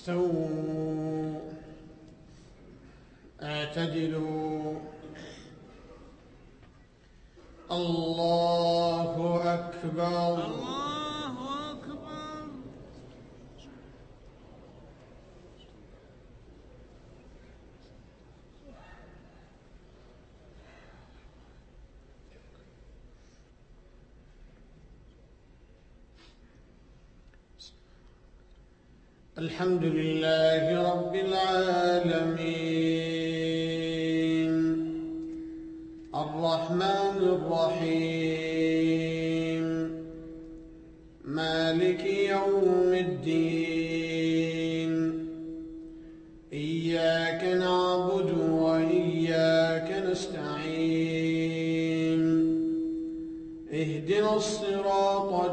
استووا اعتدلوا. الله أكبر. الله أكبر. الحمد لله رب العالمين الرحمن الرحيم مالك يوم الدين إياك نعبد وإياك نستعين اهدنا الصراط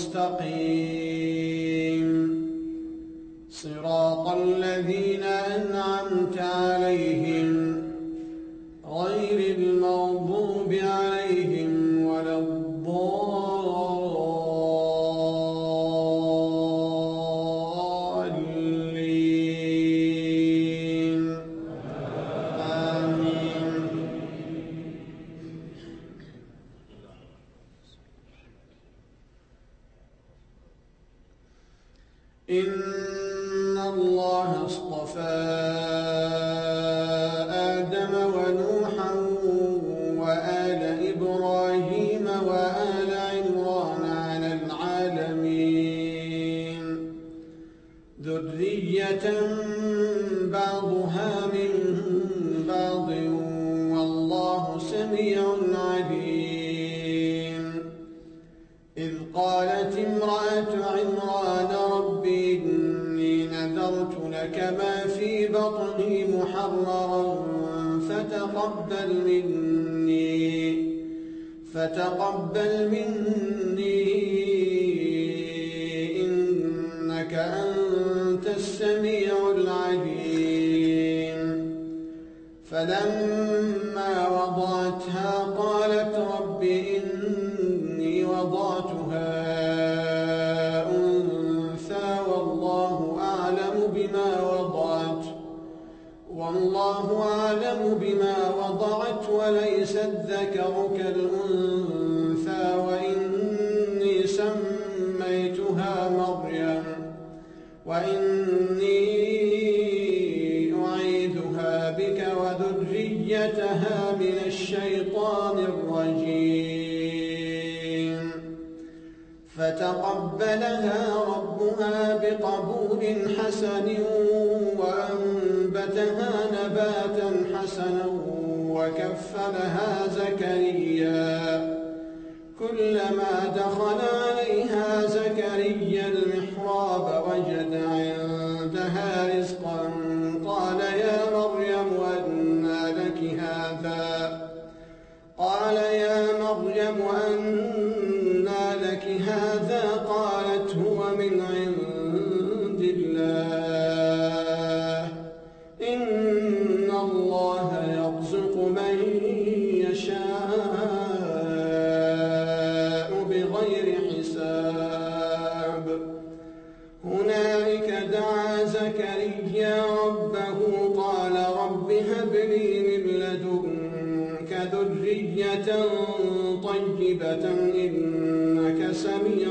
المستقيم صراط الذين أنعمت عليهم غير المغضوب عليهم ولا الضالين آمين. إن الله اصطفى آدم ونوحا وآل إبراهيم وآل عمران على العالمين ذرية بعضها من بعض والله سميع عليم. إذ قالت امرأة عمران رب إني نذرت لك ما في بطني محررا فتقبل مني إنك أنت السميع العليم. فلما وضعتها قالت رب إني وضعتها أنثى والله أعلم بما وضعت وليس الذكر كالأنثى وإني سميتها مريم وإني أعيذها بك وذريتها من الشيطان الرجيم. فتقبلها ربها بقبول حسن وأنبتها نباتا حسنا وكفلها زكريا. كلما دخل عليها زكريا المحراب وجد عندها رزقا قال يا مريم أنى لك هذا قالت هو من عند الله إن الله يرزق من يشاء بغير حساب. هنالك دعا زكريا ربه قال رب هب لي من لدنك ذرية طيبة إنك سميع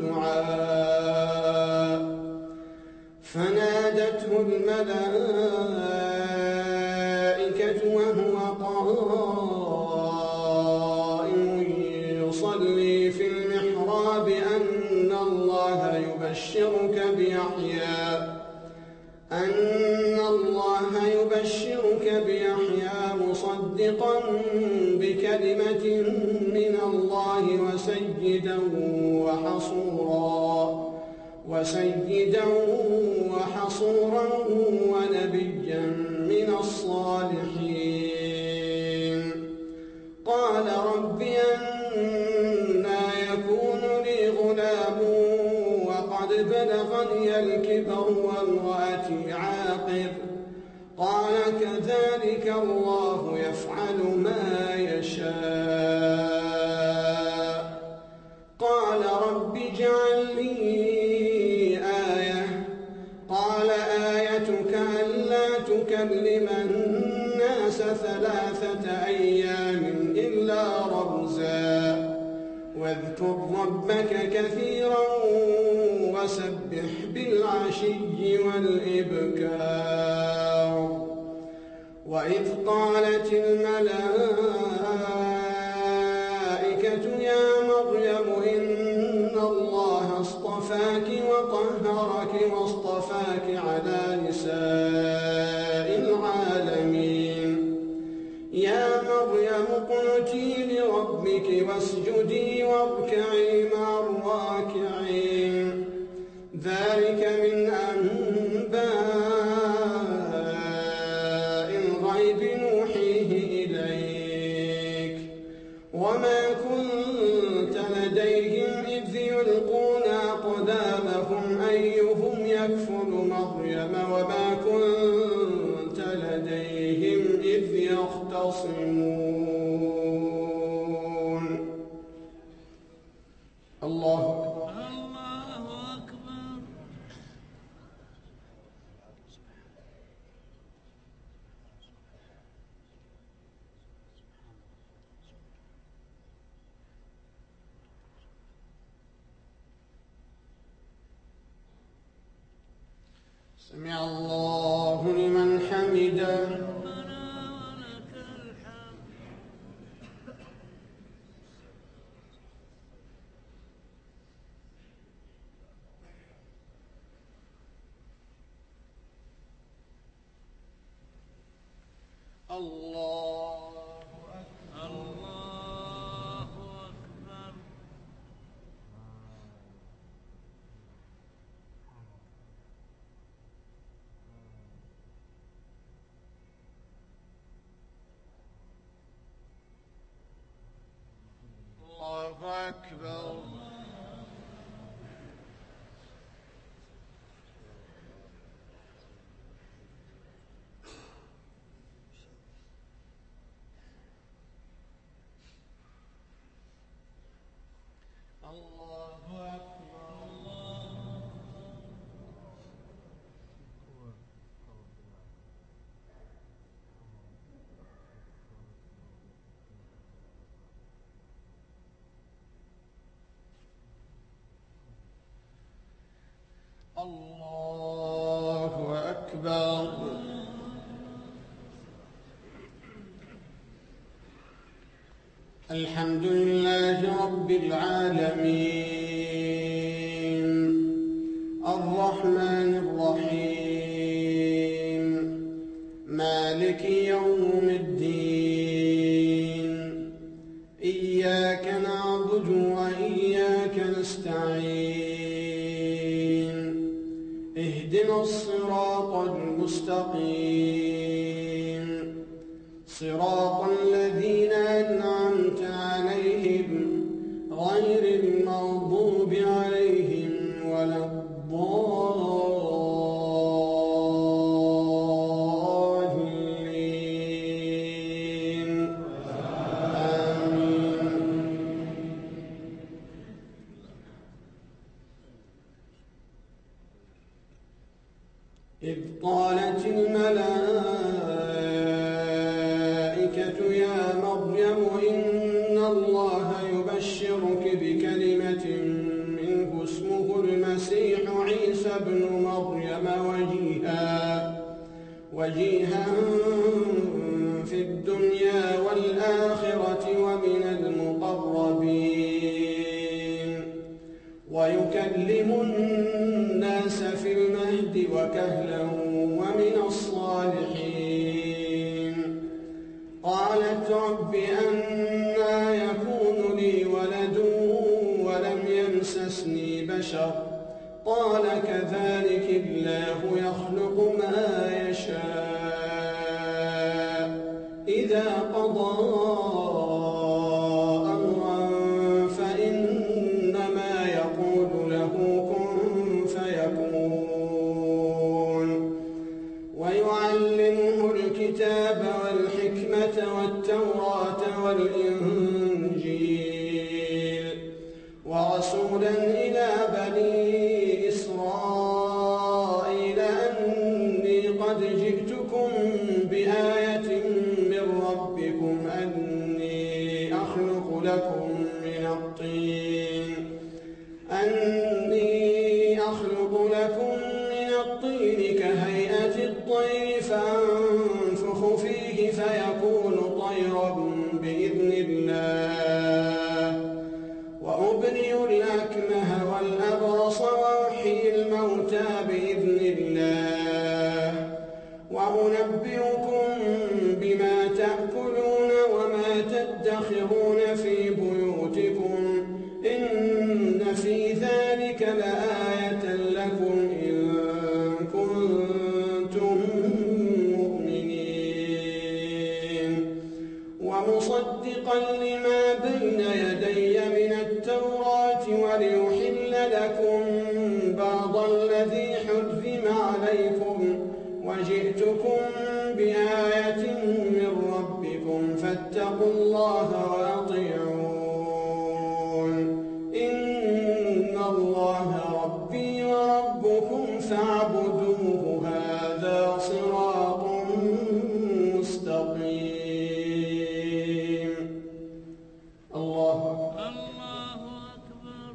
الدعاء. فنادته الملائكة وهو قائم يصلي في المحراب أن الله يبشرك بيحيى مصدقا بكلمة من الله وسيدا وحصورا ونبيا من الصالحين. قال رب أنى يكون لي غلام وقد بلغني الكبر وامرأتي عاقر. قال كذلك الله يفعل ما يشاء. قال رب اجعل لي آية. قال تكلم الناس 3 أيام إلا رمزا واذكر ربك كثيرا وسبح بالعشي والإبكار وإذ قالت الملائكة يا مريم إن الله اصطفاك وطهرك واصطفاك على نساء العالمين يا مريم اقنتي لربك واسجدي واركعي مع الراكعين ذلك من أنباء الغيب نوحيه إليك وما كنت لديهم إذ يلقون أقلامهم أيهم يكفل مريم وما كنت لديهم إذ يختصمون الله أكبر الله أكبر. سمع الله لمن حمده ربنا ولك الحمد. الله الله أكبر. الله أكبر الله أكبر الله أكبر الحمد لله رب العالمين الرحمن الرحيم مالك يوم الدين إياك نعبد وإياك نستعين اهدنا الصراط المستقيم صراط الذين أنعمت عليهم غير المغضوب عليهم ولا الضالين آمين إذ قالت الملائكة يا مريم إن الله يبشرك بكلمة منه اسمه المسيح عيسى ابن مريم وجيها في الدنيا والآخرة ومن المقربين ويكلم الناس في المهد وكهلا ومن الصالحين قالت رب أنى يكون لي ولد ولم يمسسني بشر قال كذلك الله يخلق ما يشاء إذا قضى أمرا فإنما يقول له كن فيكون ويعلمه الكتاب والحكمة والتوراة والإنجيل ورسولا إلى بني إسرائيل أني قد جئتكم الأكمه والأبرص وأحيي الموتى بإذن الله وأنبئكم بما تأكلون وما تدخرون في بيوتكم إن في ذلك لآية لكم إن كنتم مؤمنين ومصدقا لما بين يدي من التوراة وليحل لكم بعض الذي حرم عليكم وجئتكم بآية من ربكم فاتقوا الله وأطيعون إن الله ربي وربكم فاعبدوه هذا صراط مستقيم. الله أكبر. الله أكبر.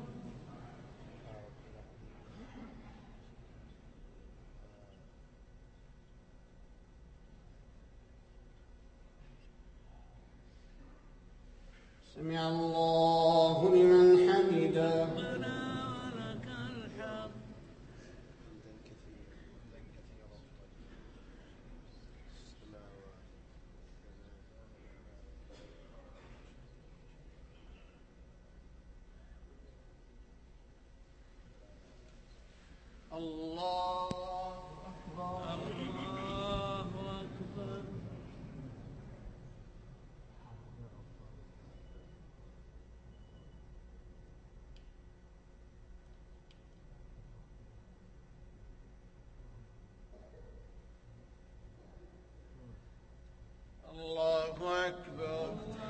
سمع الله لمن حمده. ربنا ولك الحمد. الله أكبر. الله أكبر. الله أكبر.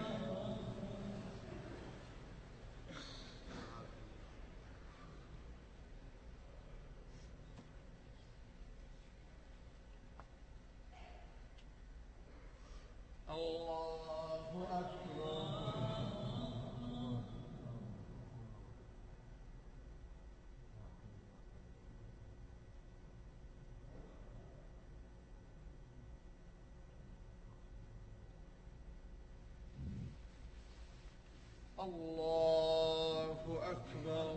الله أكبر. الله أكبر.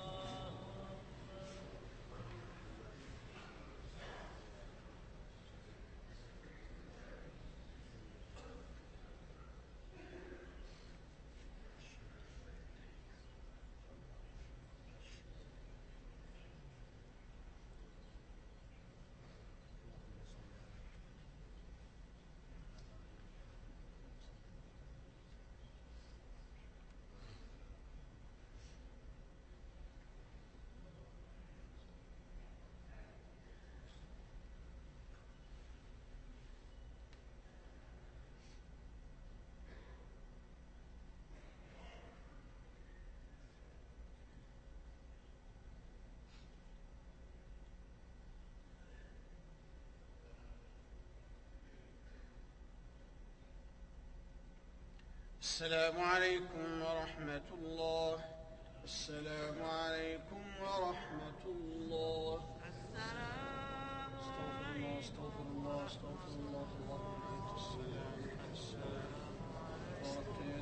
السلام عليكم ورحمة الله. السلام عليكم ورحمة الله. السلام عليكم. استغفر الله استغفر الله اللهم أنت السلام السلام بارك